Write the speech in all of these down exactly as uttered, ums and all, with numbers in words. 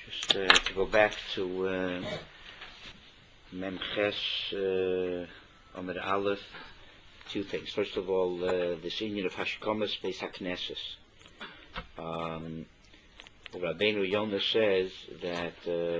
Just uh, to go back to uh, Memches uh, Omer Aleph, two things. First of all, uh, this union of Hashkomas Beis HaKnesses. Um, Rabbeinu Yonah says that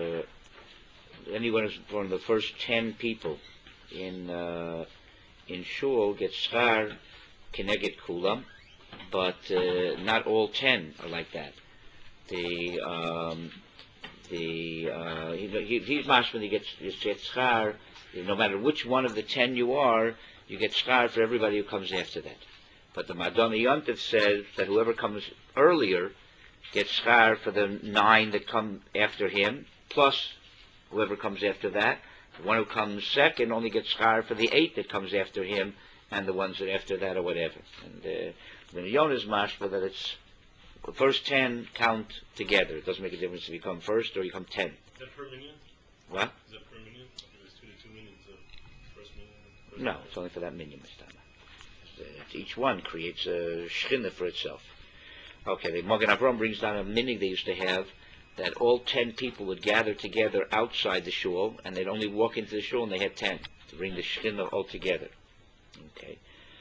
uh, anyone who's one of the first ten people in uh, in Shul gets schar keneged kulam, but uh, not all ten are like that. The um, the uh, he, he, he's mashman, he gets gets schar. No matter which one of the ten you are, you get schar for everybody who comes after that. But the Madonna Yontif says that whoever comes earlier gets schar for the nine that come after him, plus whoever comes after that. The one who comes second only gets schar for the eight that comes after him, and the ones that after that or whatever. And uh, the Yonah's mashma that it's the first ten count together. It doesn't make a difference if you come first or you come ten. Is that per minute? What? Is that per minute? There's two to two minutes of first minute? First No, minute? it's only for that minyan. Each one creates a shchina for itself. Okay, the Magen Avram brings down a minhag they used to have that all ten people would gather together outside the shul, and they'd only walk into the shul and they had ten to bring the shchina all together. Okay.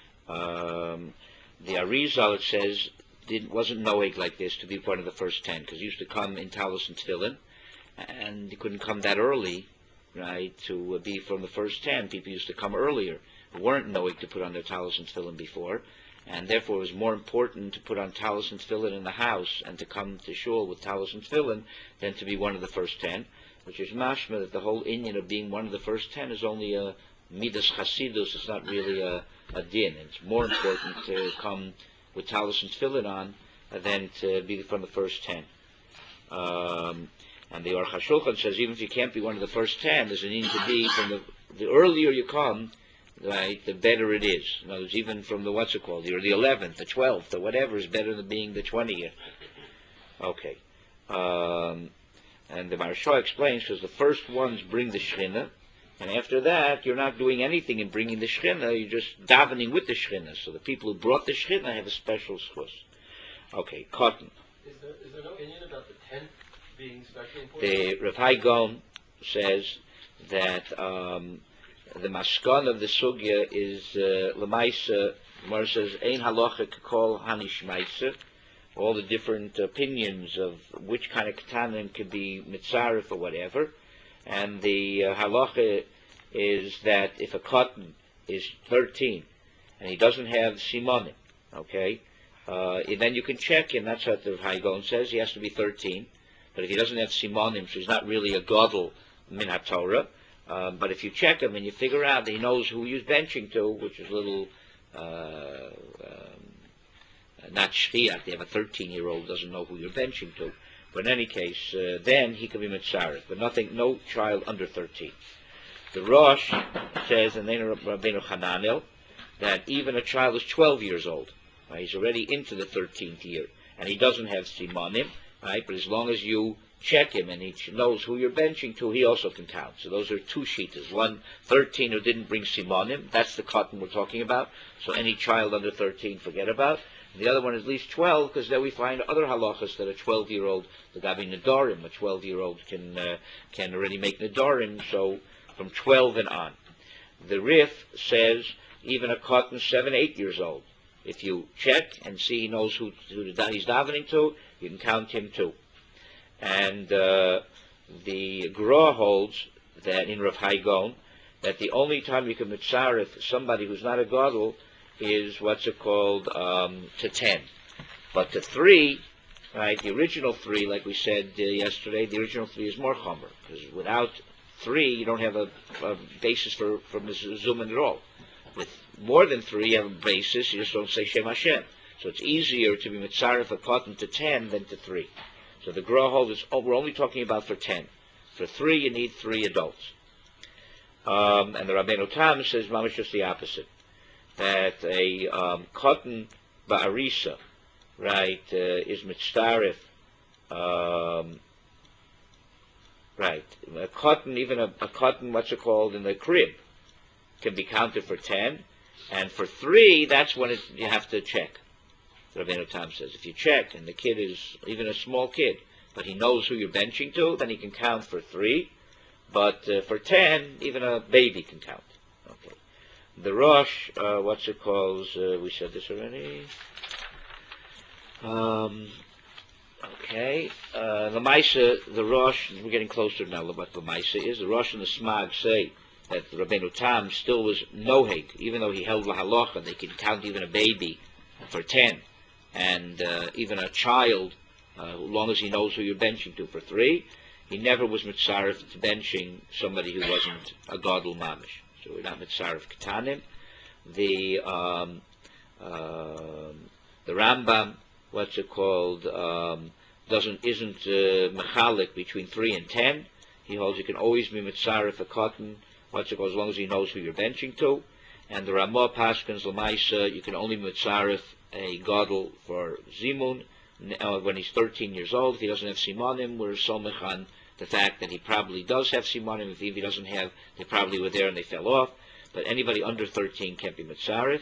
Um, the Arizal, it says, didn't, wasn't noeg like this to be part of the first ten, because he used to come in Talus and Tefillin, and he couldn't come that early, right, to uh, be from the first ten. People used to come earlier who weren't noeg to put on their Talus and Tefillin before, and therefore it was more important to put on Talus and Tefillin in the house and to come to shul with Talus and Tefillin than to be one of the first ten, which is mashma that the whole inyan of being one of the first ten is only a midas chasidus. It's not really a, a din. It's more important to come with Talus and Tefillin on uh, than to be from the first ten. Um, and the Aruch HaShulchan says even if you can't be one of the first ten, there's a need to be from the the earlier you come, right, the better it is. In other words, even from the what's it called, you're the eleventh, the twelfth, or whatever is better than being the twentieth. Okay. Um, and the Maharsha explains because the first ones bring the Shechina, and after that you're not doing anything in bringing the Shechina, you're just davening with the Shechina. So the people who brought the Shechina have a special schus. Okay, cotton. Is there, is there no Indian about the tenth being especially important? The Rav Hai Gaon says that um, the maskan of the sugya is lemaisa. Gemara says ein halacha kol hanishmaisa. All the different opinions of which kind of ketanim could be mitzaref or whatever, and the uh, halacha is that if a cotton is thirteen and he doesn't have simonim, okay, uh, and then you can check him. That's what the Hai Gaon says. He has to be thirteen, but if he doesn't have simonim, so he's not really a gadol min haTorah. Um, but if you check him and you figure out that he knows who he's benching to, which is a little uh, um, not shchiach, they have a thirteen-year-old doesn't know who you're benching to. But in any case, uh, then he can be mitzaref, but nothing, no child under thirteen. The Rosh says, and then Rabbeinu Hananel, that even a child is twelve years old, right? He's already into the thirteenth year, and he doesn't have simonim, right? But as long as you check him and he knows who you're benching to, he also can count. So those are two shitas. One, thirteen who didn't bring simonim, that's the cotton we're talking about. So any child under thirteen, forget about. The other one is at least twelve, because there we find other halachas that a twelve-year-old, the gabi nedarim, a twelve-year-old can uh, can already make nedarim. So from twelve and on. The Rif says even a cotton seven, eight years old, if you check and see he knows who, who he's davening to, you can count him too. And uh, the Gra holds that in Rav Hai Gaon that the only time you can mitzaref somebody who's not a gadol is what's it called um, to ten, but to three, right? The original three, like we said uh, yesterday, the original three is more chomer because without three you don't have a, a basis for for mizuman at all. With more than three, you have a basis. You just don't say Shem Hashem. So it's easier to be mitzaref a cotton to ten than to three. So the Gra holds, oh, we're only talking about for ten. For three, you need three adults. Um, and the Rabbeinu Tam says, mamish just the opposite. That a um, cotton ba'arisa, right, uh, is mitzaref, um, right, a cotton, even a, a cotton, what's it called, in the crib, can be counted for ten. And for three, that's when it, you have to check. Rabbeinu Tam says, if you check and the kid is even a small kid, but he knows who you're benching to, then he can count for three. But uh, for ten, even a baby can count. Okay. The Rosh, uh, what's it called? Uh, we said this already. Um, okay. Uh, the Maisa, the Rosh, we're getting closer now to what the Maisa is. The Rosh and the Smag say that Rabbeinu Tam still was noheg, even though he held la halacha, they could count even a baby for ten, and uh, even a child, uh, as long as he knows who you're benching to, for three. He never was mitzaref to benching somebody who wasn't a gadol mamish. So we're not mitzaref ketanim. The um, uh, the Rambam, what's it called, um, doesn't isn't uh, mechalik between three and ten. He holds you can always be mitzaref a cotton, what's it called, as long as he knows who you're benching to. And the Ramah Paskins Lamaisa, you can only mitzaref a gadol for zimun uh, when he's thirteen years old. If he doesn't have simanim, we're somech on the fact that he probably does have simanim. If he doesn't have, they probably were there and they fell off. But anybody under thirteen can't be mitzaref.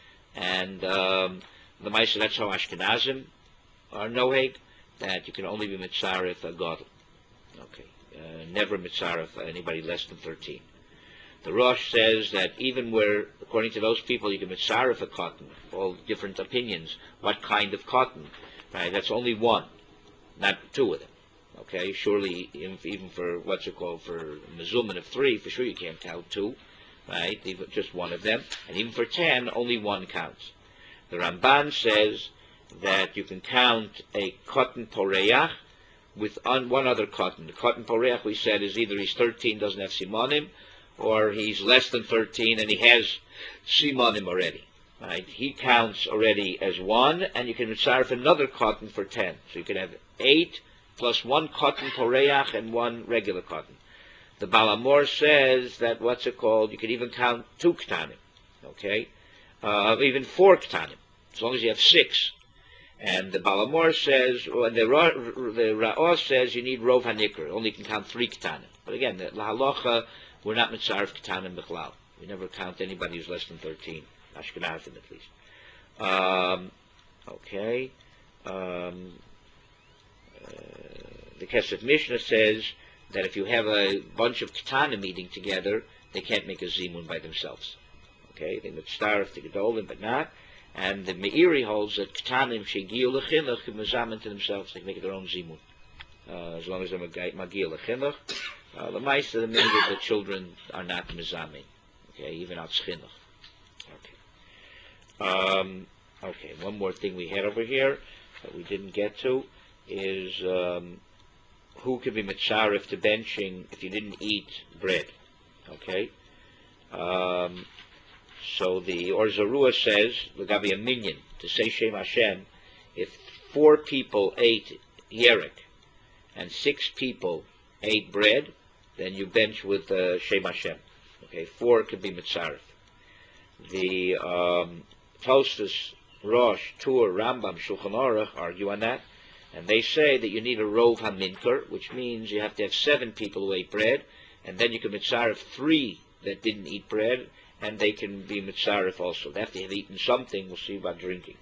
And um, the Maisa, that's how Ashkenazim are noheg, that you can only be mitzaref a gadol. Okay, uh, never mitzaref anybody less than thirteen. The Rosh says that even where, according to those people, you can mitzaref a cotton, all different opinions, what kind of cotton, right? That's only one, not two of them. Okay, surely even for what's it called, for mezumin of three, for sure you can't count two, right? Even just one of them, and even for ten, only one counts. The Ramban says that you can count a cotton poreach with un, one other cotton. The cotton poreach, we said, is either he's thirteen, doesn't have simanim, or he's less than thirteen and he has simanim already. Right? He counts already as one, and you can mitzaref another cotton for ten. So you can have eight plus one cotton poreach and one regular cotton. The Balamor says that, what's it called, you can even count two ktanim, okay, uh, even four ktanim, as long as you have six. And the Balamor says, and the, Ra, the Ra'ah says you need rov hanikr, only can count three ktanim. But again, the halacha, we're not mitzaref ktanim b'chlal. We never count anybody who's less than thirteen, Ashkenazim at least. Um, okay. Um, uh, the Kesef Mishnah says that if you have a bunch of ketanim eating together, they can't make a zimun by themselves. Okay, they mitzaref to gedolim, but not. And the Meiri holds that ketanim shegiu lechinuch can mezamen to themselves. They can make their own zimun, uh, as long as they're magiu lechinuch. Uh, the mice of the mean that the children are not mezamen. Okay, even out chinuch. Okay. Um, okay. One more thing we had over here that we didn't get to is um, who could be mitzaref to benching if you didn't eat bread. Okay. Um, so the Or Zarua says, L'gabi a minyan, to say Shem Hashem, if four people ate yerek and six people ate bread, then you bench with uh, Shem Hashem. Okay, four could be mitzaref. The um, Tosfos, Rosh, Tur, Rambam, Shulchan Aruch argue on that, and they say that you need a rov haminker, which means you have to have seven people who ate bread, and then you can mitzaref three that didn't eat bread, and they can be mitzaref also. They have to have eaten something. We'll see about drinking.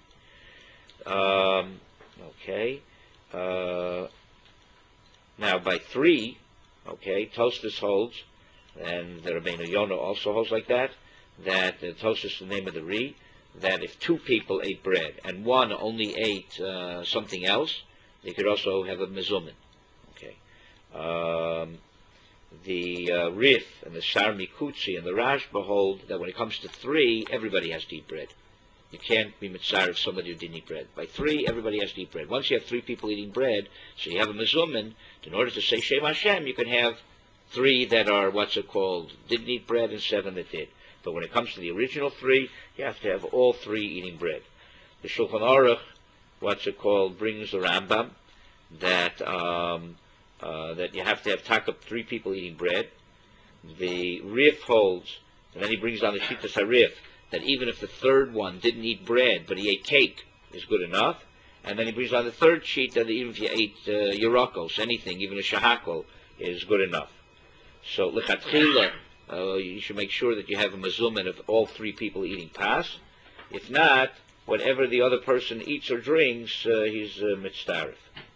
Um, okay. Uh, now, by three, okay, Tosfos holds, and the Rabbeinu Yonah also holds like that, that the Tosfos is the name of the Re, that if two people ate bread and one only ate uh, something else, they could also have a mezumin. Okay. Um, the uh, Rif and the Sar Mikutzi and the Rashba hold that when it comes to three, everybody has to eat bread. You can't be mitzar if somebody who didn't eat bread. By three, everybody has to eat bread. Once you have three people eating bread, so you have a mezumin, in order to say Shem Hashem, you can have three that are, what's it called, didn't eat bread, and seven that did. But when it comes to the original three, you have to have all three eating bread. The Shulchan Aruch, what's it called, brings the Rambam that um, uh, that you have to have takab three people eating bread. The Rif holds, and then he brings down the Shitas HaRif, that even if the third one didn't eat bread, but he ate cake, is good enough. And then he brings down the third sheet that even if you ate uh, yerakos, anything, even a shahakol, is good enough. So lechatchila, uh, you should make sure that you have a mezumin of all three people eating pas. If not, whatever the other person eats or drinks, uh, he's uh, mitzdarif.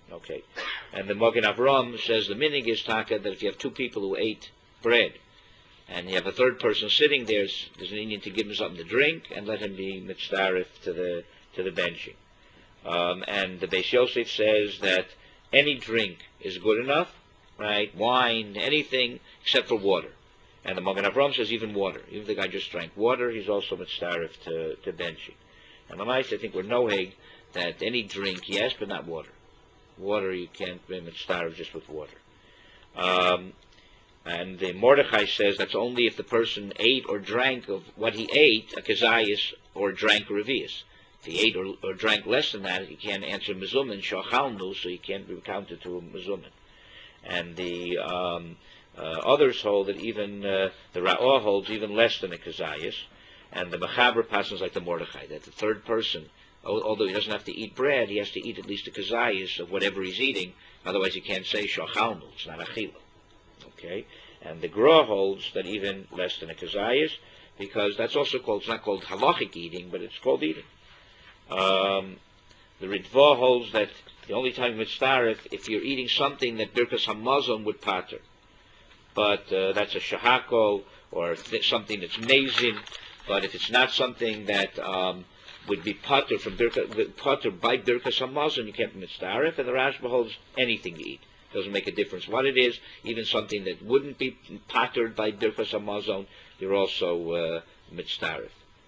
Okay, and the Magen Avram says the minig is taka that if you have two people who ate bread, and you have a third person sitting there, there's an Indian to give him something to drink and let him be mitzdarif to the to the benching. Um, and the Beis Yosef says that any drink is good enough, right? Wine, anything except for water. And the Magen Avram says even water. Even if the guy just drank water, he's also mitzdarif to, to benching. And the mice, I think, we're noheg that any drink, yes, but not water. Water, you can't be mitzdarif just with water. Um, and the Mordechai says that's only if the person ate or drank of what he ate, a kazayas, or drank revius. If he ate or, or drank less than that, he can't answer mezumin, shachalnu, so he can't be counted to a mezumin. And the um, uh, others hold that even, uh, the Ra'ah holds even less than a kazayas, and the Mechaber passes like the Mordechai, that the third person, although he doesn't have to eat bread, he has to eat at least a kazayas of whatever he's eating, otherwise he can't say shachalnu, it's not achila. Okay, and the Gra holds that even less than a kazayas, because that's also called, it's not called halachic eating, but it's called eating. Um, the Ritva holds that the only time mitzdarif if you're eating something that Birkas Hamazon would pater, but uh, that's a shahakol or th- something that's mazin. But if it's not something that um, would be pater from Birka, pater by Birkas Hamazon, you can't be mitzdarif. And the Rashba holds anything you eat. Doesn't make a difference what it is. Even something that wouldn't be patered by Birkas Hamazon, you're also uh, mitzdarif.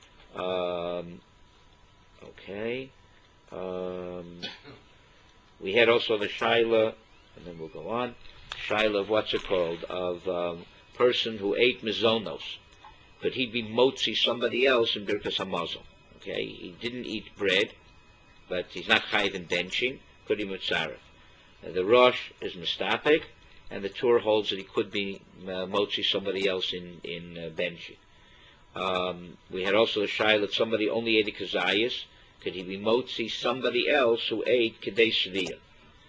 Um, okay. Um, we had also the shaila, and then we'll go on. Shaila of what's it called? Of um, person who ate mizonos. Could he be motzi somebody else in Birkas Hamazon? Okay, he didn't eat bread, but he's not chayiv in benching. Could he mitzaref? Uh, the Rosh is mistapek, and the Tur holds that he could be uh, motzi somebody else in in uh, benching. Um, we had also the shaila that somebody only ate a kazayas. Could he be motzi somebody else who ate kedei shviyah?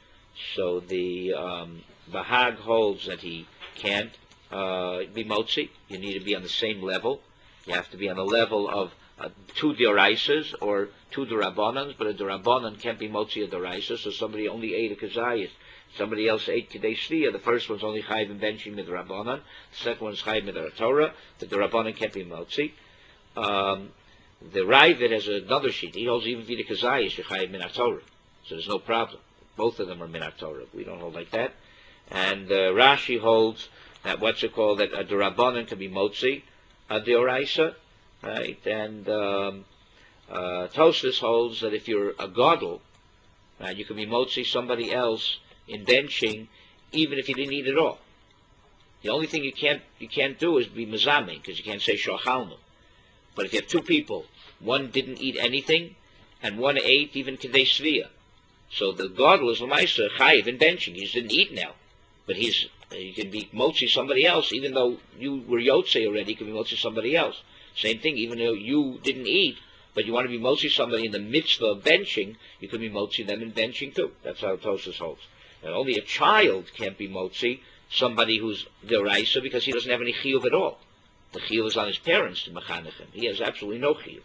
So the um, Bahag holds that he can't uh, be motzi. You need to be on the same level. You have to be on the level of uh, two deraisas or two derabbanans, but a derabbanan can't be motzi a deraisa, so somebody only ate a kazayas. Somebody else ate kedei shviyah. The first one's only chayiv in benching with rabbanan. The second one's chayiv with Torah. The derabbanan can't be motzi. Um, The Ravid has another sheet. He holds even v'da kazayis you're min Torah, so there's no problem. Both of them are min Torah. We don't hold like that. And uh, Rashi holds that what's it called that a derabanan can be motzi a deoraisa, right? And um, uh, Tosfos holds that if you're a gadol, right, you can be motzi somebody else in benching, even if you didn't eat at all. The only thing you can't you can't do is be mezaming, because you can't say shochalnu. But if you have two people, one didn't eat anything, and one ate even kedei shviyah, so the gadol is l'maisa chayiv in benching. He just didn't eat now, but he's he can be motzi somebody else, even though you were yotzei already. He can be motzi somebody else. Same thing, even though you didn't eat, but you want to be motzi somebody in the mitzvah of benching, you can be motzi them in benching too. That's how Tosfos holds. And only a child can't be motzi somebody who's deraisa, because he doesn't have any chiyuv at all. The chiyuv is on his parents to mechanech him. He has absolutely no chiyuv.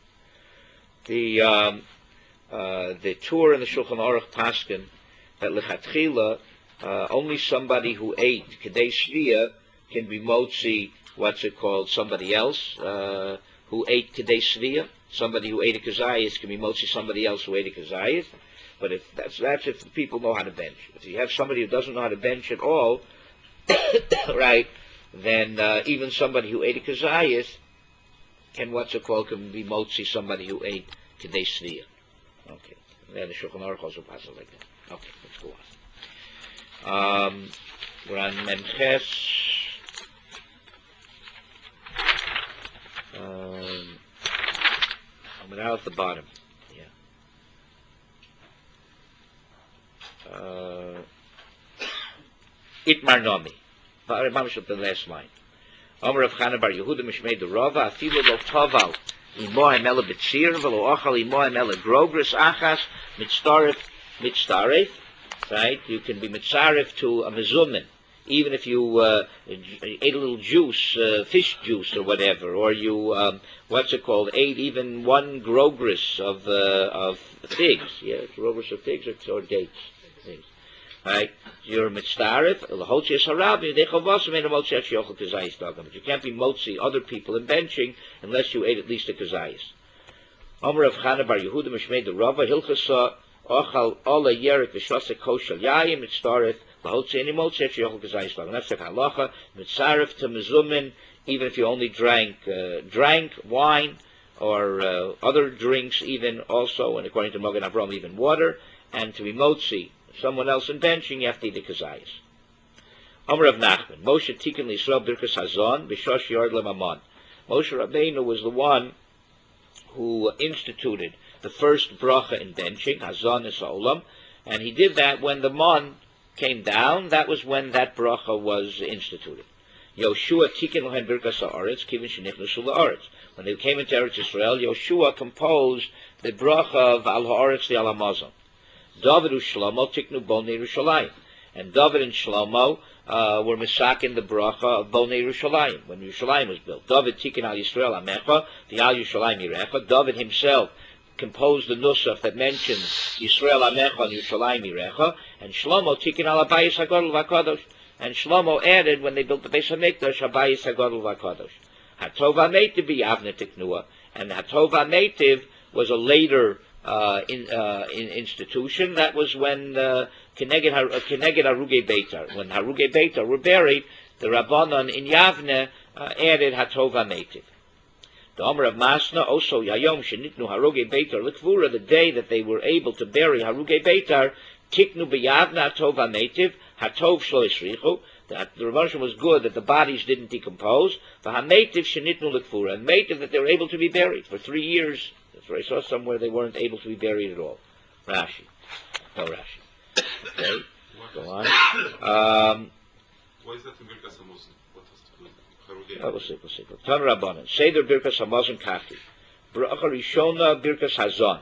The um, uh, the Tur and the Shulchan Aruch paskin that lechatchila uh, only somebody who ate kedei shviyah can be motzi what's it called somebody else uh, who ate kedei shviyah. Somebody who ate a kazayis can be motzi somebody else who ate a kazayis. But if that's that's if the people know how to bench. If you have somebody who doesn't know how to bench at all, right? Then uh, even somebody who ate a kazayis can what's it called can be motzi somebody who ate kedei shviyah. Okay, and then the Shulchan Aruch also passes like that. Okay, let's go on. Um, we're on Memches. Um, I'm out at the bottom. Yeah. Uh, Itmar Nomi. The last line. Omer of Chana Bar Yehuda Mishmei Derova Afilu Lo Toval Imo Emela B'Tzir V'Lo Ochal Imo Emela Grogris Achas Mitztaref Mitztaref. Right? You can be mitzaref to a mezumin, even if you uh, ate a little juice, uh, fish juice or whatever, or you um, what's it called? Ate even one grogris of uh, of figs. Yeah, grogris of figs or, or dates. Figs. Right? You're mitzdarif, l'hotzi es harabi, dechavasam ein motzi et sheyochel kazayis dagam. But you can't be motzi other people in benching unless you ate at least a kazayis. Omer of Chana bar Yehuda mishmei de Rava hilchasa ochal ola yerik v'shasa koshel yayim mitzdarif l'hotzi ein motzi et sheyochel kazayis dagam. That's the halacha mitzdarif to mezumin, even if you only drank uh, drank wine or uh, other drinks, even also, and according to Mogen Avram, even water, and to be motzi someone else in benching, you have to eat the kazayis. Omer of Nachman, Moshe Tikkun L'Yisrael Birkas Hazon B'Shosh Yard Lemamon. Moshe Rabbeinu was the one who instituted the first bracha in benching, Hazon es Ha'olam, and he did that when the mon came down. That was when that bracha was instituted. Yoshua Tikkun Lohem Birkas Ha'aretz Kivin Shenichnasu La'aretz. When they came into Eretz Yisrael, Yoshua composed the bracha of Al Ha'aretz Li Al HaMazon. David and Shlomo tiknu Bonei Yerushalayim, and David and Shlomo uh, were misakin the bracha of Bonei Yerushalayim when Yerushalayim was built. David tikkun Al Yisrael Amecha, the Al Yerushalayim Yirecha. David himself composed the nusach that mentions Yisrael Amecha and Yerushalayim Yirecha, and Shlomo tikkun Al Habayis Hagadol V'Kadosh. And Shlomo added when they built the Beis Hamikdash Habayis Hagadol V'Kadosh. Hatov HaMeitiv B'Yavne Tiknua, and Hatov HaMeitiv was a later Uh, in, uh, in institution. That was when uh, Keneged Haruge Beitar, when Haruge Beitar were buried, the Rabbanon in Yavne uh, added Hatov HaMeitiv. The Omer of Masna also Yayom Shenitnu Haruge Beitar Likvura, the day that they were able to bury Haruge Beitar, Tiknu B'Yavne Hatov HaMeitiv, Hatov Shlo Yisrichu. The Rabbanon was good that the bodies didn't decompose. The HaMeitiv Shenitnu Likvura, and Meitiv that they were able to be buried for three years. So I saw somewhere they weren't able to be buried at all. Rashi. No Rashi. Okay, go on. Um, Why is that in Birkas Hamazon? What has to do with oh, we'll see, we'll see. Tan Rabbanan. Seder Birkas Hamazon Kachi. Bracha Rishona Birkas Hazon.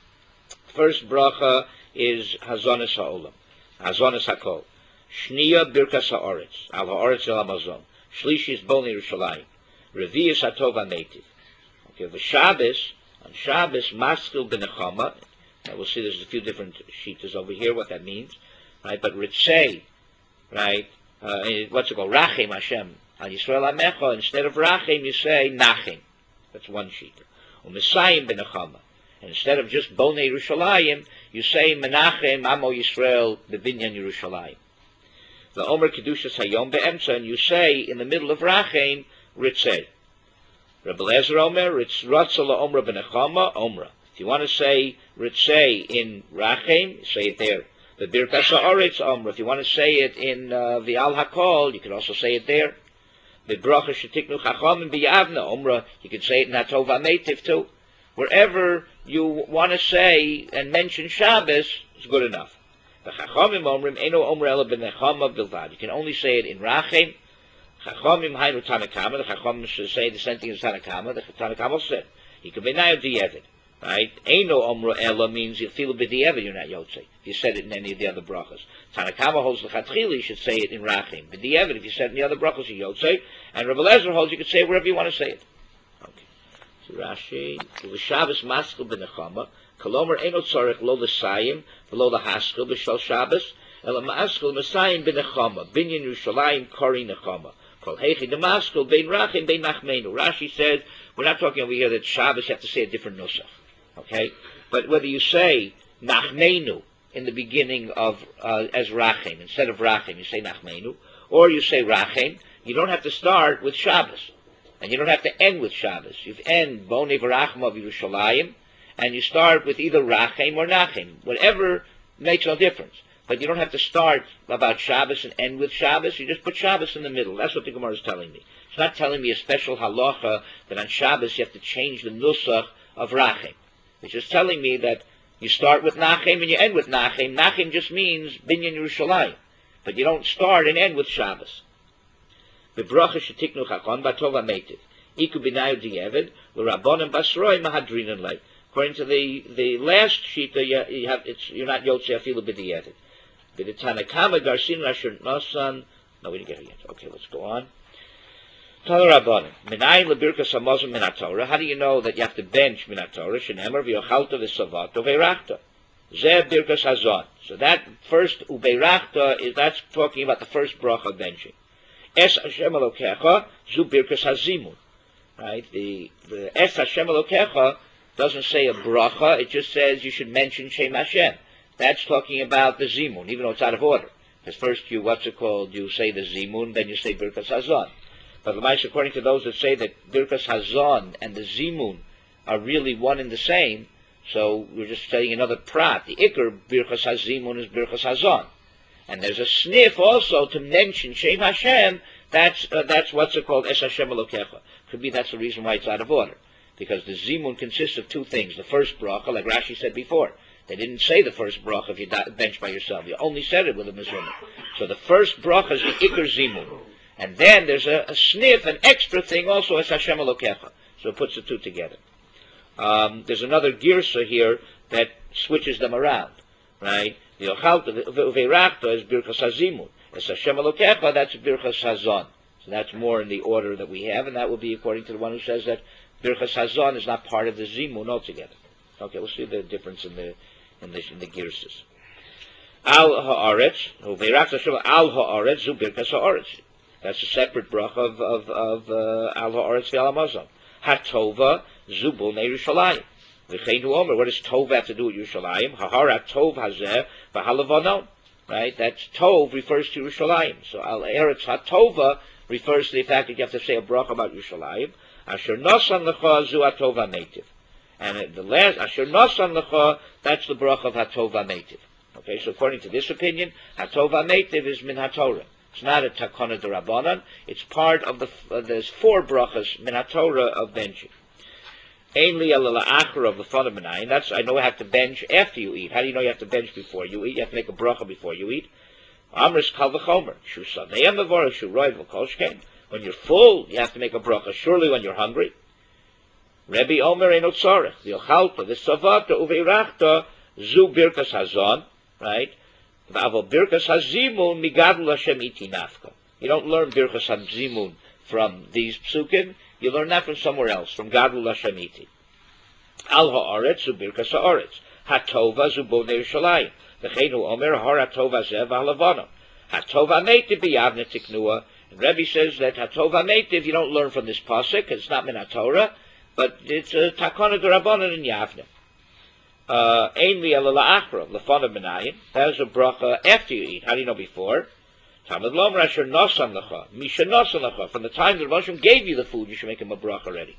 First bracha is Hazonis Ha'olam. Hazonis HaKol. Shniya Birkas Ha'oretz. Al Ha'oretz El HaMazon. Shlishi is Bonei Yerushalayim. Revi is Hatov HaMeitiv. Okay, the Shabbos, on Shabbos, Maskil B'Nechama, and we'll see there's a few different shitas over here, what that means, right? But Ritzei, right? Uh, what's it called? Rachem Hashem. On Yisrael Amecha, instead of Rachem, you say Nachem. That's one shita. Or Messiahim B'Nechama. And instead of just Bonei Yerushalayim, you say Menachem Amo Yisrael B'Binyan Yerushalayim. The Omer Kedushas Hayom Be'emtza, and you say in the middle of Rachem, Ritzei. Rebbe Lezer Omer, Ratzala Omra B'Nechama, Omra. If you want to say Ritzei in Rachem, say it there. The Birkas Ha'aretz Omra. If you want to say it in uh, the Al HaKol, you can also say it there. The Bracha Shetiknu Chachamim B'Yavna Omra. You can say it in Hatov HaMeitiv too. Wherever you want to say and mention Shabbos, is good enough. The Chachamim Omrim Eno Omra Ela B'Nechama Bilvad. You can only say it in Rachem. Chachamim Hainu Tanakama. The Chachamim should say the same thing as Tanakama. The Tanakama said he could be Nayo Di'evid. Right? Eino Omra Ela means you feel a bit Di'evid, you're not Yotzei. If you said it in any of the other brachas. Tanakama holds the Chatchili, you should say it in Rachim. But Di'evid, if you said it in the other brachas, you're Yotzei. And Rebbe Lezer holds you could say it wherever you want to say it. Okay. So Rashi, the Shabbos Maskil B'Nechama, Kalomer Eino Tzorech Lo L'Sayim, V'Lo L'Haskil B'Shal Shabbos, Ela Maskil M'Sayim B'Nechama, Binyan Yerushalayim Kori Nechama. Rashi says, we're not talking over here that Shabbos you have to say a different nusach, okay? But whether you say Nachmenu in the beginning of uh, as Rachem, instead of Rachem you say Nachmenu, or you say Rachem, you don't have to start with Shabbos, and you don't have to end with Shabbos. You end Bonei V'Rachem of Yerushalayim, and you start with either Rachem or Nachem. Whatever makes no difference. But you don't have to start about Shabbos and end with Shabbos. You just put Shabbos in the middle. That's what the Gemara is telling me. It's not telling me a special halacha that on Shabbos you have to change the nusach of Rachem. It's just telling me that you start with Nachem and you end with Nachem. Nachem just means Binyan Yerushalayim. But you don't start and end with Shabbos. B'bracha shetiknu chachon b'tov ha'meitiv. Iku b'nayu di'evid l'rabbonim basroi mahadrinan lei. According to the, the last shita, you, you have, it's, you're not yotzei afilu b'di'evid. The Tanakama Garsin Rashur Nosan. No, we didn't get it yet. Okay, let's go on. Tana Rabbanim. Minayin lebirkas hamazon min haTorah. How do you know that you have to bench min haTorah? Shenemar v'yochalta v'savato v'erachta. Zeh Birkas Hazon. So that first Ubeirachta is that's talking about the first bracha of benching. Es Hashem Elokecha Zu Birkas Hazimun. Right? The the Es Hashem Elokecha doesn't say a bracha. It just says you should mention Shem Hashem. That's talking about the Zimun, even though it's out of order. Because first you what's it called? You say the Zimun, then you say Birkas Hazon. But Lamais, according to those that say that Birkas Hazon and the Zimun are really one and the same, so we're just saying another prat. The Iker Birchas HaZimun is Birchas Hazon. And there's a sniff also to mention Shem Hashem. That's uh, that's what's it called, Es Hashem Elokecha. Could be that's the reason why it's out of order. Because the Zimun consists of two things. The first bracha, like Rashi said before. They didn't say the first bracha if you bench by yourself. You only said it with a mizumah. So the first bracha is the Iker Zimun. And then there's a, a sniff, an extra thing also, Es Hashem Elokecha. So it puts the two together. Um, there's another girsa here that switches them around, right? The Ochalta, Uveirachta is Birchas Hazimun. Es Hashem Elokecha, that's Birchas Hazon. So that's more in the order that we have, and that will be according to the one who says that Birchas Hazon is not part of the Zimun altogether. Okay, we'll see the difference in the in the, in the girsas. Al Haaretz, Uveirachta Hashem Al Haaretz, Zu Birchas Haaretz. That's a separate bracha of of, of uh, Al Haaretz Ve'al Hamazon. Hatova Zubul Ne'Yerushalayim. V'cheinu Omer. What does Tov have to do with Yerushalayim? Haharat Tov Hazeh V'Halavanon. Right? That's Tov refers to Yerushalayim. So Al Eretz HaTova refers to the fact that you have to say a bracha about Yerushalayim. Asher Nosan Lecha Zu HaTov HaNativ. And the last Asher Nosan Lecha, that's the bracha of HaTov HaNativ. Okay, so according to this opinion, HaTov HaNativ is Min HaTorah. It's not a takana d'Rabbanan. It's part of the. Uh, there's four brachas min haTorah of benching. Ainly a little achra of the fun of menayin. That's I know I have to bench after you eat. How do you know you have to bench before you eat? You have to make a bracha before you eat. Amris kal v'chomer shu sadei mevorach shu roiv v'kolshkein. When you're full, you have to make a bracha. Surely when you're hungry. Rebbe Omer eno tzorech v'yochalta v'savata uveirachta zu birkas hazon. Right. You don't learn Birchas HaZimun from these psukim. You learn that from somewhere else, from Gadol Hashem Iti. Al Haaretz zu Birchas Haaretz. Hatova zu Bonei Yerushalayim. V'cheinu Omer Har Hatova Zeh V'Halavana. Hatova Meitiv B'Yavne Tiknua. And Rebbe says that Hatova Meitiv you don't learn from this pasuk. It's not Min HaTorah, but it's a Takana D'Rabbanan in Yavne. Ainly a la achra, the fun of menayin. That is a bracha after you eat. How do you know before? Tamad lomer asher nosan lecha, misha nosan lecha. From the time the Rebbe gave you the food, you should make him a bracha already.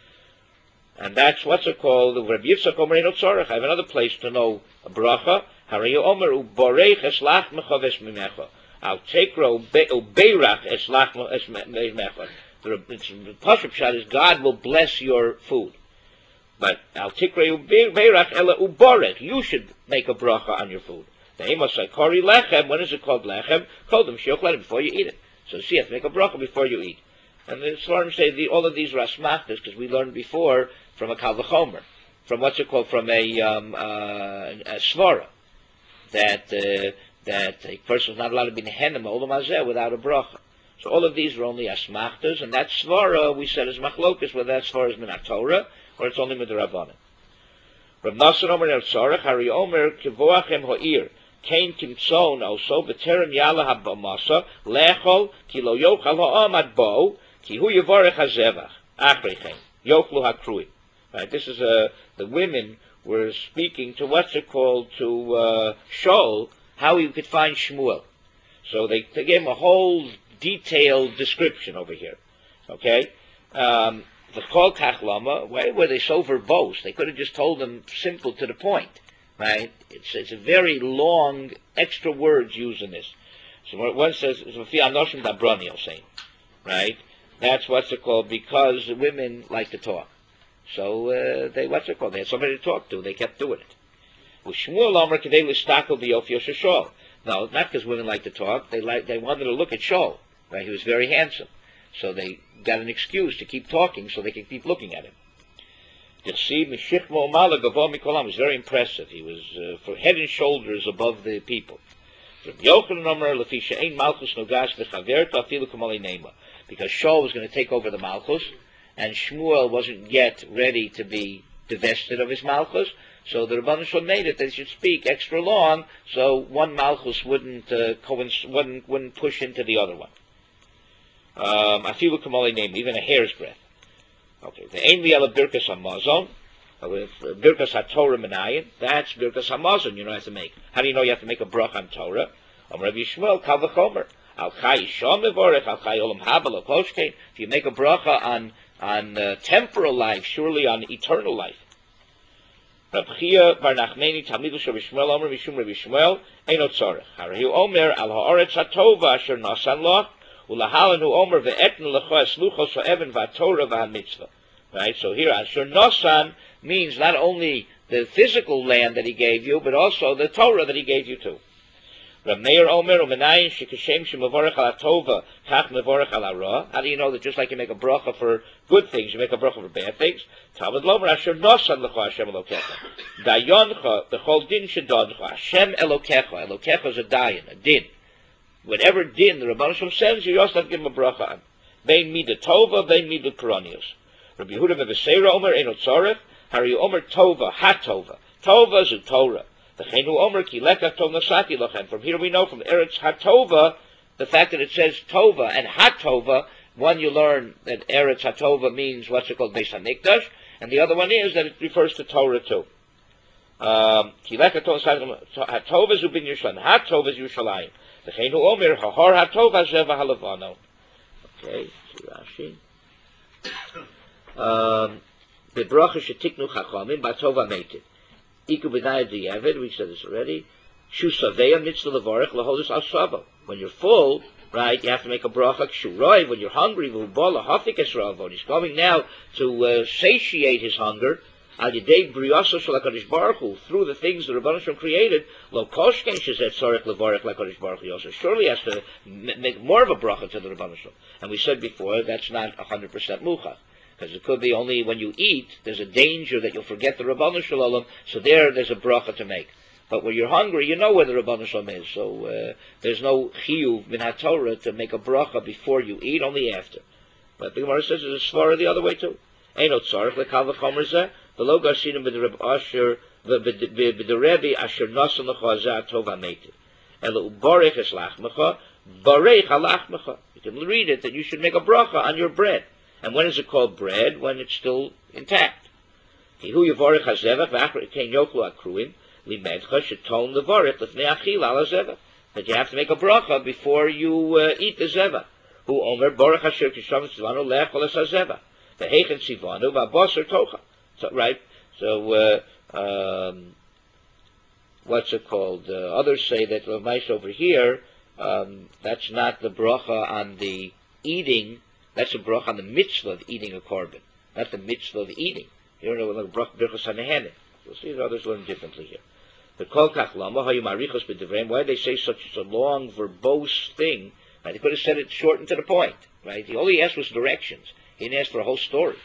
And that's what's it called. The Rabbi Yitzchak Omer eno tzorech. I have another place to know a bracha. Harayu Omer uborech eslach mechaves mimecha. Al tekra ubeirach eslach mimecha. The pasuk shot is God will bless your food. But al tikrei ubeirach ela uborech. You should make a bracha on your food. The amos kori lechem. When is it called lechem? Call them shiochlet before you eat it. So see, you have to make a bracha before you eat. And the Svarim say the, all of these are asmachtas because we learned before from a kal v'chomer, from what's it called, from a um, uh, a svara, that uh, that a person is not allowed to be nehenim olam hazeh without a bracha. So all of these are only asmachtas, and that svara we said is machlokas, whether that svara is min haTorah or it's only midrabanan. Rav Nasan Omer Tzarech Hari Omer Kivoachem Ha'ir Kain Timtzon Also B'Terem Yala Habamasa Lechol Ki Lo Yochal Ha'amad Bo Ki Hu Yevarech HaZevach Achreichem Yochlu HaKrui. Right, this is uh, the women were speaking to what's it called to uh, Shaul how he could find Shmuel. So they, they gave him a whole detailed description over here. Okay. Um, The Chol Kach Lama, why were they so verbose? They could have just told them simple to the point, right? It's, it's a very long, extra words used in this. So one says, right? That's what's it called, because women like to talk. So uh, they, what's it called? They had somebody to talk to. They kept doing it. No, not because women like to talk. They like, they wanted to look at Shaul, right? He was very handsome. So they got an excuse to keep talking so they could keep looking at him. He was very impressive. He was uh, for head and shoulders above the people. Because Shaul was going to take over the Malchus, and Shmuel wasn't yet ready to be divested of his Malchus, So the Rebbeinu Shalom made it that they should speak extra long, so one Malchus wouldn't uh, coinc- wouldn't wouldn't push into the other one. Um, Afilu Kamali name, even a hair's breadth. Okay, the Ein Liela Birkas Hamazon, with uh, Birkas HaTorah Menayin, that's Birkas Hamazon. You know how to make. How do you know you have to make a bracha on Torah? Om Rabbi Yishmael Kal V'chomer. Al Chai Shom Mevorech, Al Chai Olam Haba Lo Koshkein. If you make a bracha on on uh, temporal life, surely on eternal life. Rab Chia Bar Nachmeni Talmidu Shel Yishmael Omer Mishum Rabbi Yishmael Eino Tzorech. Harahu Omer Al Haaretz HaTova Asher Nasan Loch Ulahalanu Omer Ve'etnu Lecho Esluchos Ha'evan VaTorah VaHaMitzvah. Right. So here Asher Nasan means not only the physical land that he gave you, but also the Torah that he gave you too. Rav Meir Omer Umenayin Shekashem Shemevorech Al Tova Kach Mevorech Al Hara. How do you know that just like you make a bracha for good things, you make a bracha for bad things? Talmud Lomer Asher Nosan Lecho Hashem Elokecha Dayoncha Bechol Din Shedoncha Hashem Elokecha. Elokecha is a dayan, a din. Whatever din the Rebbeinu Shalom sends you, you also have to give him a bracha on. Bein Midah Tova, Bein Midah Peronius. Rabbi Yehuda Meveseira Omer Eino Tzorech. Hari Omer Tova HaTova. Tova is a Torah. From here we know from Eretz HaTova, the fact that it says Tova and HaTova, one you learn that Eretz HaTova means what's it called, Beis HaMikdash, and the other one is that it refers to Torah too. Um, HaTova is Ubin Yerushalayim, HaTova is Yerushalayim. V'cheinu Omer Hahar HaTova Zeva Halavano. Okay, Rashi. Um, the bracha shetiknu chachamim batova meitiv. Iku b'nai di'evid, we said this already. Shu saveya mitzvah levarech lahodus al savo. When you're full, right, you have to make a bracha. Shu roi, when you're hungry, v'hubal lahafik esravon. He's coming now to uh, satiate his hunger. Al yedei briyaso shel HaKadosh Baruch Hu, through the things the Rebbeinu Shalom created. Lo koshken shezet tzorech levarech LaKadosh Baruch Hu also. Surely has to m- make more of a bracha to the Rebbeinu Shalom. And we said before that's not one hundred percent muchach. Because it could be only when you eat, there's a danger that you'll forget the Rebbeinu Shalom, so there, there's a bracha to make. But when you're hungry, you know where the Rebbeinu Shalom is, so uh, there's no chiyuv min haTorah to make a bracha before you eat, only after. But the Gemara says there's a svara the other way too. Eino tzarech lekal v'chomer zeh, v'lo garsinim b'dereb asher, b'derebi asher nasan lecha zeh tov ha'meitiv. Elo ubarech es lachmecha, barech halachmecha. You can read it that you should make a bracha on your bread. And when is it called bread? When it's still intact. That you have to make a bracha before you uh, eat the zeva. Who omer baruch asher kishav tzivanu le'echol es hazeva. Ve'hechen tzivanu va'basar tocha. So right. So uh, um, what's it called? Uh, others say that the mice over here. Um, that's not the bracha on the eating. That's a bracha on the mitzvah of eating a korban, not the mitzvah of eating. You don't know what bracha birchas hanehenim. We'll see that others learn differently here. The kol kach lama hayumarichos b'divrei. Why do they say such a long, verbose thing? Right? They could have said it short and to the point. Right? He only asked was directions. He didn't ask for a whole story.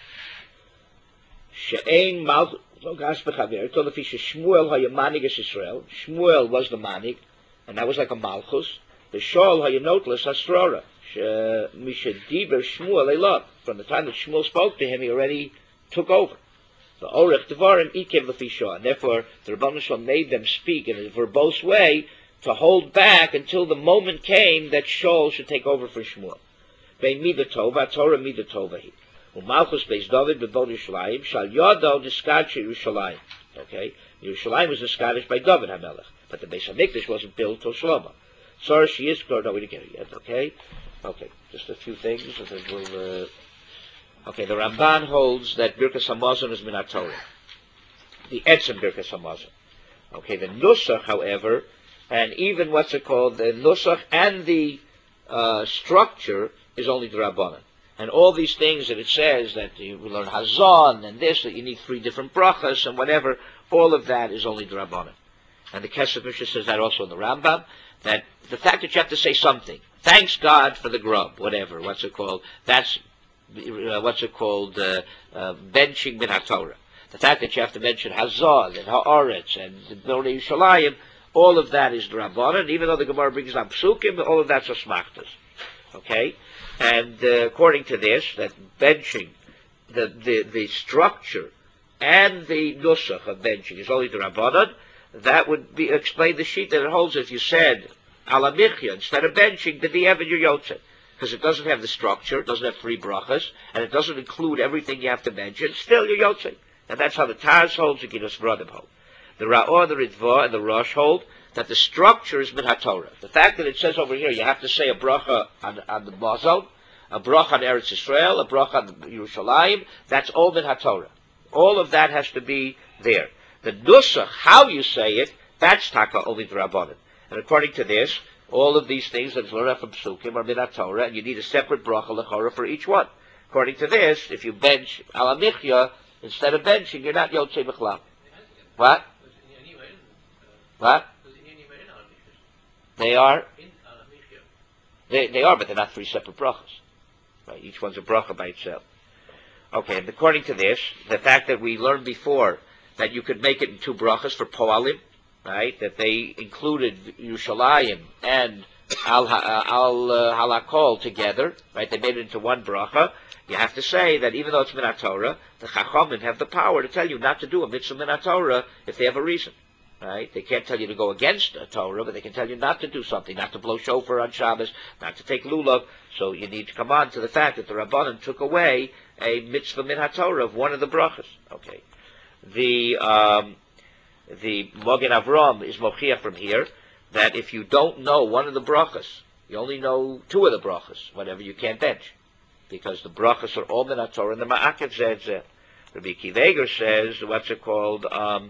She'ein malch lo gas b'chaver. Told if he Shmuel hayamanig es Yisrael. Shmuel was the manig, and that was like a malchus. The Shaul hayanotlas hasrora. From the time that Shmuel spoke to him, he already took over. The Orech Devarim Ikev Lefisha, and therefore the Rebbeinu Shalom made them speak in a verbose way to hold back until the moment came that Shaul should take over for Shmuel. Bein Midah Tova, Torah Midah Tova he. Umalchus Beis David Bebod Yerushalayim Shal Yado Niskadshe Yerushalayim. Okay, Yerushalayim was established by David HaMelech, but the Beis HaMikdash wasn't built till Shlomo. Sorry, she is. No, we didn't get it yet. Okay. Okay, just a few things, and then we'll, uh... Okay, the Ramban holds that Birkas Hamazon is min Torah. The Etzem Birkas Hamazon. Okay, the Nusach, however, and even what's it called, the Nusach and the uh, structure is only the Rabbanan. And all these things that it says, that you learn Hazon, and this, that you need three different brachas, and whatever, all of that is only the Rabbanan. And the Kesef Mishnah says that also in the Rambam, that the fact that you have to say something, thanks God for the grub, whatever, what's it called, that's, uh, what's it called, uh, uh, benching min HaTorah. The fact that you have to mention Hazal and Haaretz and the Bnei Yerushalayim, all of that is the Rabbanan, even though the Gemara brings down Psukim, all of that's Asmachtas. Okay? And uh, according to this, that benching, the, the, the structure and the nusach of benching is only the Rabbanan, that would be explain the sheet that it holds. If you said ala michya instead of benching, then the evan you're yotze, because it doesn't have the structure, it doesn't have three brachas, and it doesn't include everything you have to mention. Still, you're yotze, and that's how the Taz holds, the Gidus Vradim hold. The Ra'or, the Ritva, and the Rosh hold that the structure is min haTorah. The fact that it says over here you have to say a bracha on, on the Mazon, a bracha on Eretz Yisrael, a bracha on Yerushalayim, that's all min haTorah. All of that has to be there. The nusach, how you say it, that's taka only the Rabbanan. And according to this, all of these things that learned from Psukim are min haTorah, and you need a separate bracha lechora for each one. According to this, if you bench ala michya instead of benching, you're not yotzei b'chlal. What? What? They are. They they are, but they're not three separate brachas. Right? Each one's a bracha by itself. Okay, and according to this, the fact that we learned before that you could make it in two brachas for poalim, right? That they included Yerushalayim and al al uh, halakol together, right? They made it into one bracha. You have to say that even though it's min haTorah, the Chachamim have the power to tell you not to do a mitzvah min haTorah if they have a reason. Right? They can't tell you to go against a Torah, but they can tell you not to do something, not to blow shofar on Shabbos, not to take lulav. So you need to come on to the fact that the Rabbanan took away a mitzvah min haTorah of one of the brachas. Okay. The um, the Mogen Avram is mochia from here that if you don't know one of the brachas, you only know two of the brachas, whatever, you can't bench, because the brachas are all min haTorah and the ma'akev zeh zeh. Rabbi Akiva Eiger says, what's it called? Um,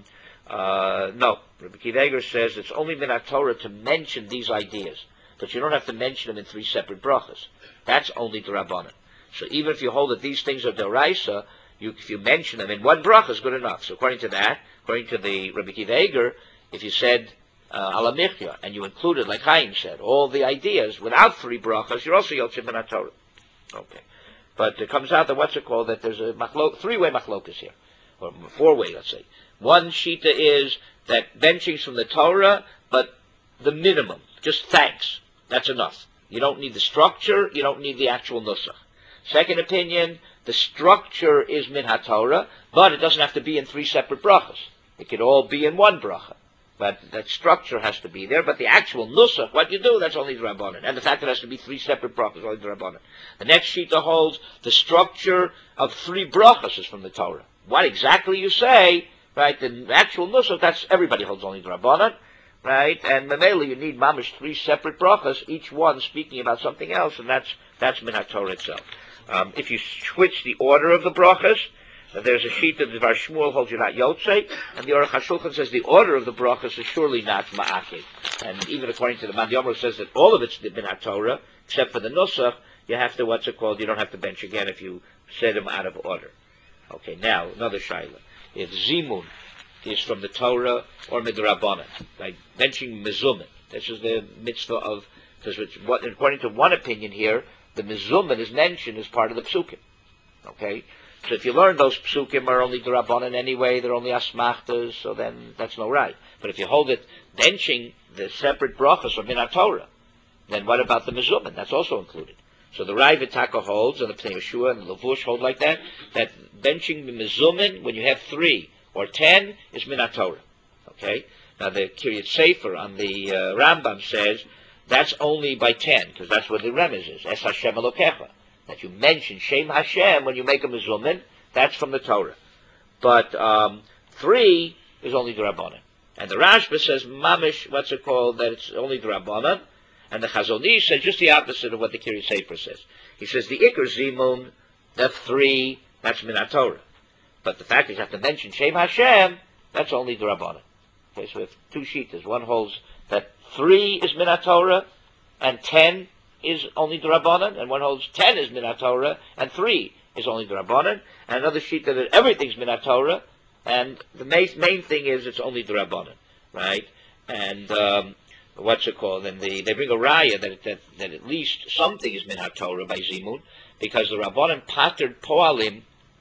Uh, no, Rabbi Akiva Eiger says it's only min haTorah to mention these ideas, but you don't have to mention them in three separate brachas. That's only the Rabbanan. So even if you hold that these things are deraisa, you, if you mention them in one bracha is good enough. So according to that, according to the Rabbi Akiva Eiger, if you said uh, ala michya and you included, like Chaim said, all the ideas without three brachas, you're also yotzei min haTorah. Okay, but it comes out that what's it called? That there's a machlo- three-way machlokas here, or four-way, let's say. One shita is that benching's from the Torah, but the minimum, just thanks, that's enough. You don't need the structure, you don't need the actual nusach. Second opinion, the structure is min haTorah, but it doesn't have to be in three separate brachas. It could all be in one bracha. But that structure has to be there, but the actual nusach, what you do, that's only the Rabbanan. And the fact that it has to be three separate brachas, only the Rabbanan. The next shita holds the structure of three brachas is from the Torah. What exactly you say, right, the actual nusach, that's everybody holds only the Rabbanan, right, and Mamela, you need mamish three separate brachas, each one speaking about something else, and that's that's min haTorah itself. Um, if you switch the order of the brachas, uh, there's a sheet that the Dvar Shmuel holds you not yotzei, and the Aruch HaShulchan says the order of the brachas is surely not ma'akev. And even according to the Man Yomer says that all of it's min haTorah, except for the nusach, you have to, what's it called, you don't have to bench again if you say them out of order. Okay, now, another shaila. If zimun is from the Torah or midrabanan, like benching mezumin, this is the mitzvah of, because what, according to one opinion here, the mezumin is mentioned as part of the psukim. Okay, so if you learn those psukim are only drabanan anyway, they're only asmachtas, so then that's no right. But if you hold it benching the separate brachas of min haTorah, then what about the mezumin? That's also included. So the Ra'avad Taka holds, and the Pnei Yeshua and the Lavush hold like that, that benching the mezumin when you have three or ten is min haTorah. Okay? Now the Kiryat Sefer on the uh, Rambam says that's only by ten, because that's what the remez is. Es Hashem Elokecha. That you mention Shem Hashem when you make a mezumin, that's from the Torah. But um, three is only the Rabbanan. And the Rashba says, mamish, what's it called, that it's only the Rabbanan. And the Chazon Ish says just the opposite of what the Kiryat Sefer says. He says the Iker Zimun, the three, that's min haTorah. But the fact is you have to mention Shem Hashem, that's only the Rabbanan. Okay, so we have two shitas. One holds that three is min haTorah, and ten is only the Rabbanan, and one holds ten is min haTorah, and three is only the Rabbanan. And another shita that everything's min haTorah, and the main, main thing is it's only the Rabbanan, right? And um, what's it called? And the, they bring a raya that, that that at least something is min haTorah by zimun, because the Rabbanan pattered poalim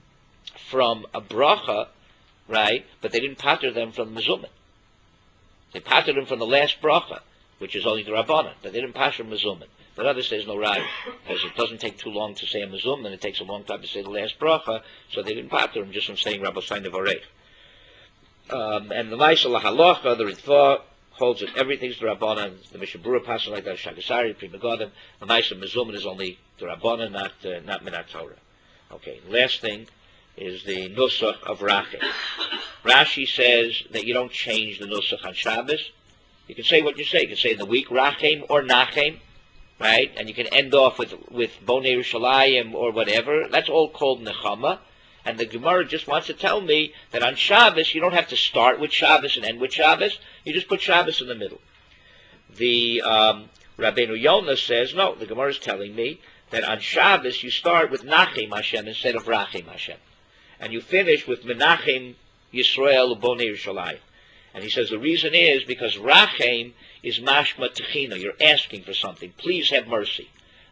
from a bracha, right? But they didn't patter them from the mezumin. They pattered them from the last bracha, which is only the Rabbanan, but they didn't patter mezumin. But others say there's no raya, because it doesn't take too long to say a mezum, and it takes a long time to say the last bracha, so they didn't pater him just from saying Rabbi Sain of Arech. Um, and the Maisha Halacha, the Ritva, holds that everything's the Rabbanan. The Mishabura passes like that, Shagasari, Pri Megadim. The Maisha Mezum is only the Rabbanan, not uh, not Minat Torah. Okay, last thing is the Nusach of Rachim. Rashi says that you don't change the Nusach on Shabbos. You can say what you say. You can say in the week Rachim or Nachim, right? And you can end off with with Bonei Yerushalayim or whatever. That's all called Nechama. And the Gemara just wants to tell me that on Shabbos you don't have to start with Shabbos and end with Shabbos. You just put Shabbos in the middle. The um, Rabbeinu Yonah says no. The Gemara is telling me that on Shabbos you start with Nachim Hashem instead of Rachim Hashem, and you finish with Menachem Yisrael Bonei Yerushalayim. And he says the reason is because Rachem is mashma techina. You're asking for something. Please have mercy.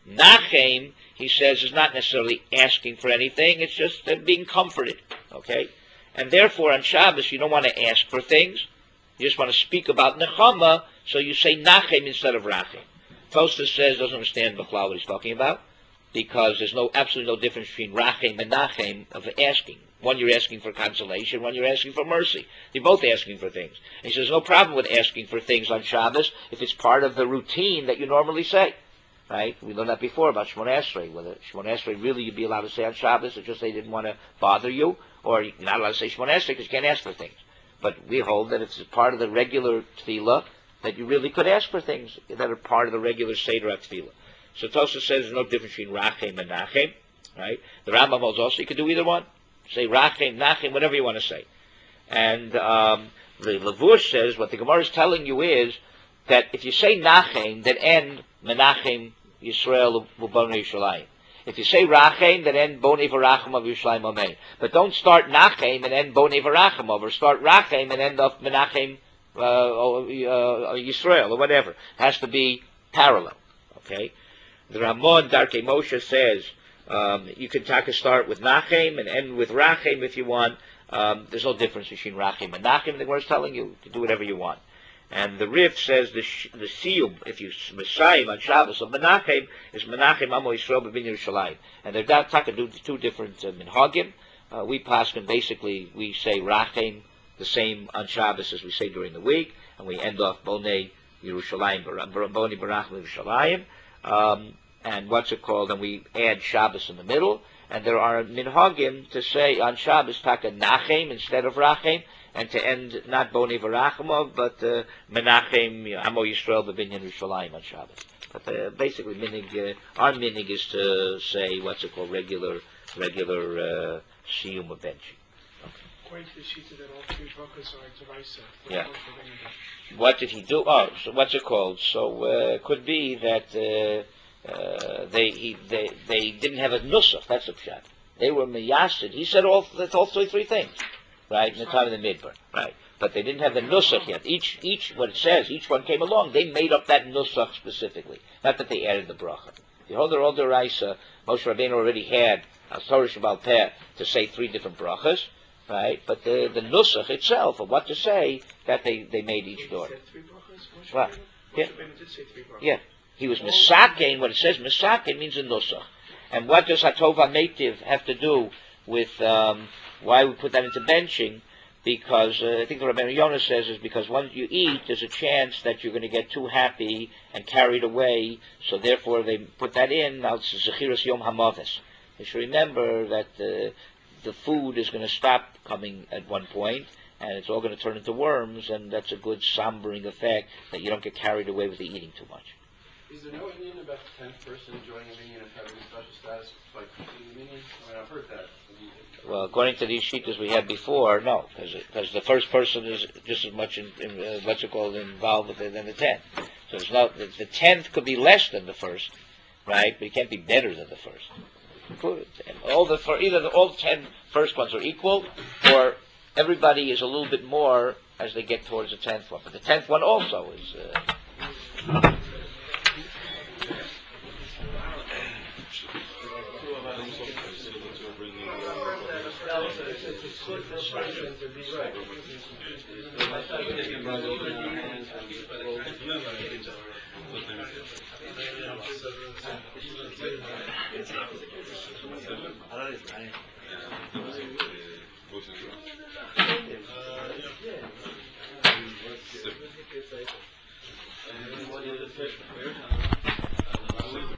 Nachem, he says, is not necessarily asking for anything. It's just uh, being comforted. Okay? And therefore, on Shabbos, you don't want to ask for things. You just want to speak about Nechama, so you say Nachem instead of Rachem. Tosfos says, doesn't understand B'chlal what he's talking about, because there's no absolutely no difference between Rachem and Nachem of asking. One you're asking for consolation, one you're asking for mercy. You're both asking for things. And he says, no problem with asking for things on Shabbos if it's part of the routine that you normally say. Right? We learned that before about Shemona Esrei, whether Shemona Esrei really you'd be allowed to say on Shabbos, or just they didn't want to bother you, or you're not allowed to say Shemona Esrei because you can't ask for things. But we hold that it's part of the regular tefillah that you really could ask for things that are part of the regular Seder tefillah. So Tosfos says there's no difference between Rachem and Nachem. Right? The Rambam holds also you could do either one. Say Rachem, Nachem, whatever you want to say. And um, the Levush says what the Gemara is telling you is that if you say Nachem, that end Menachem Yisrael Bonei Yerushalayim. If you say Rachem, then end Bonei Varachim of Yerushalayim Amen. But don't start Nachem and end Bonei Varachim of, or start Rachem and end off Menachem uh, uh, Yisrael or whatever. It has to be parallel. Okay. The Ramon Darkei Moshe says um, you can take a start with Nachem and end with Rachem if you want. Um, there's no difference between Rachem and Nachem. The Gemara is telling you to do whatever you want. And the Rif says the sh- the siyum, if you Messiah on Shabbos of Menachem, is Menachem Amo Yisrael B'Bin Yerushalayim. And they're not talking to two different uh, minhagim. Uh, we paskin basically we say Rachem the same on Shabbos as we say during the week, and we end off Bonei Yerushalayim, Bonei Barachim Yerushalayim. Um, and what's it called? And we add Shabbos in the middle. And there are minhagim to say on Shabbos taka Nachem instead of Rachem, and to end not Bonei Varachimov, but uh, Menachem Amo Yisrael B'Bin Yerushalayim on Shabbos. But uh, basically, minig, uh, our minig is to say what's it called, regular, regular uh, siyum of benching. According to the sheet that all three brachas are Tavaisa. Yeah. What did he do? Oh, so what's it called? So uh, it could be that uh, uh, they he they they didn't have a nusach. That's a pshat. They were miyasid. He said all that's all three three things. Right, in the time of the midbar, right? But they didn't have the nusach yet. Each, each, what it says, each one came along. They made up that nusach specifically, not that they added the bracha. The older, older Raisa, Moshe Rabbeinu already had a Torah Shabbal Peh to say three different brachas, right? But the the nusach itself of what to say, that they, they made each door. Right? Yeah. Yeah. He was misakein. What it says, misakein means a nusach. And what does Hatova Meitiv have to do with? Um, Why we put that into benching? Because uh, I think the Rabbeinu Yonah says is because once you eat, there's a chance that you're going to get too happy and carried away. So therefore, they put that in. Now it's Zechiras Yom Hamavis. You should remember that uh, the food is going to stop coming at one point, and it's all going to turn into worms, and that's a good sombering effect that you don't get carried away with the eating too much. Is there no Indian about the tenth person joining a minion and having a special status by completing the minion? I mean, I've heard that. Well, according to these sheet as we had before, no, because the first person is just as much in, in uh, what's it called involved with it than the tenth. So it's not the, the tenth could be less than the first, right? But it can't be better than the first. All the for either the, all the ten first ones are equal, or everybody is a little bit more as they get towards the tenth one. But the tenth one also is. Uh, Right. Uh, yeah.